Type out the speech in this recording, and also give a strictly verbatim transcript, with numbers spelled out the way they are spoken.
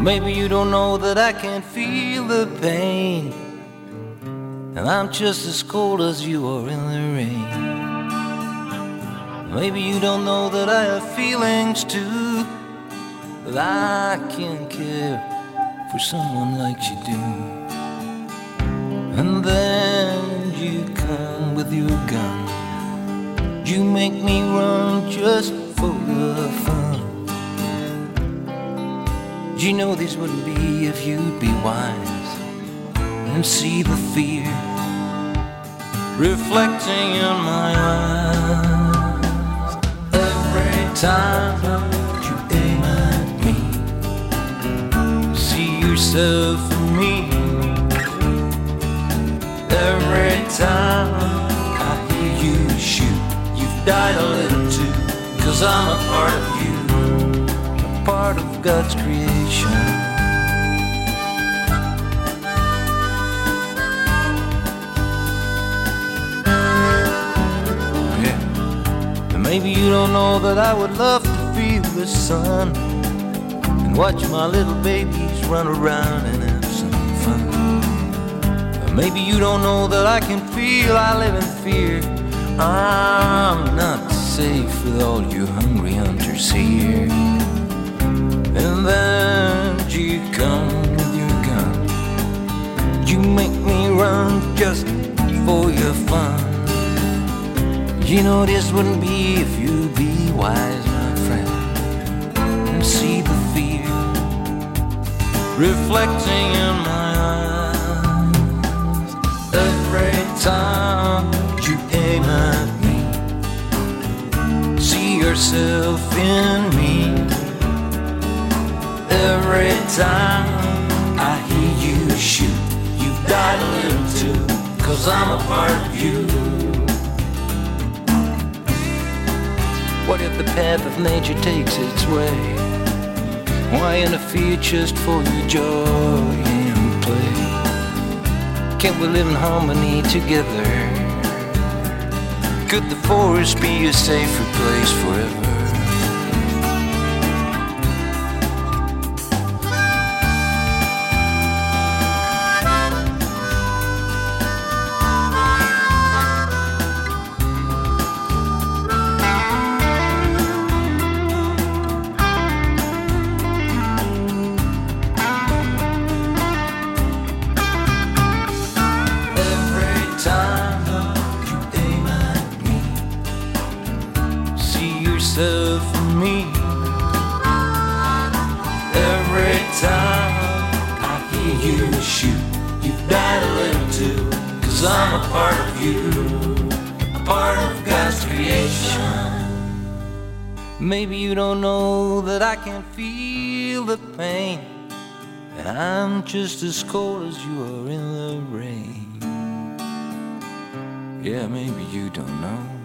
Maybe you don't know that I can feel the pain, and I'm just as cold as you are in the rain. Maybe you don't know that I have feelings too, that I can care for someone like you do. And then you come with your gun, you make me run just for the fun. You know this wouldn't be if you'd be wise and see the fear reflecting in my eyes. Every time you aim at me, see yourself in me. Every time I hear you shoot, you've died a little too, 'cause I'm a part of you, a part of God's creation. Yeah. And maybe you don't know that I would love to feel the sun and watch my little babies run around and have some fun. Maybe you don't know that I can feel I live in fear. I'm not safe with all you hungry hunters here. And then you come with your gun, you make me run just for your fun. You know this wouldn't be if you'd be wise, my friend, and see the fear reflecting in my eyes. Every time you aim at me, see yourself in me. Every time I hear you shoot, you've died a little too, 'cause I'm a part of you. What if the path of nature takes its way? Why interfere just for your joy and play? Can't we live in harmony together? Could the forest be a safer place forever? Yourself and me. Every time I hear you shoot, you've died a little too, 'cause I'm a part of you, a part of God's creation. Maybe you don't know that I can feel the pain, and I'm just as cold as you are in the rain. Yeah, maybe you don't know.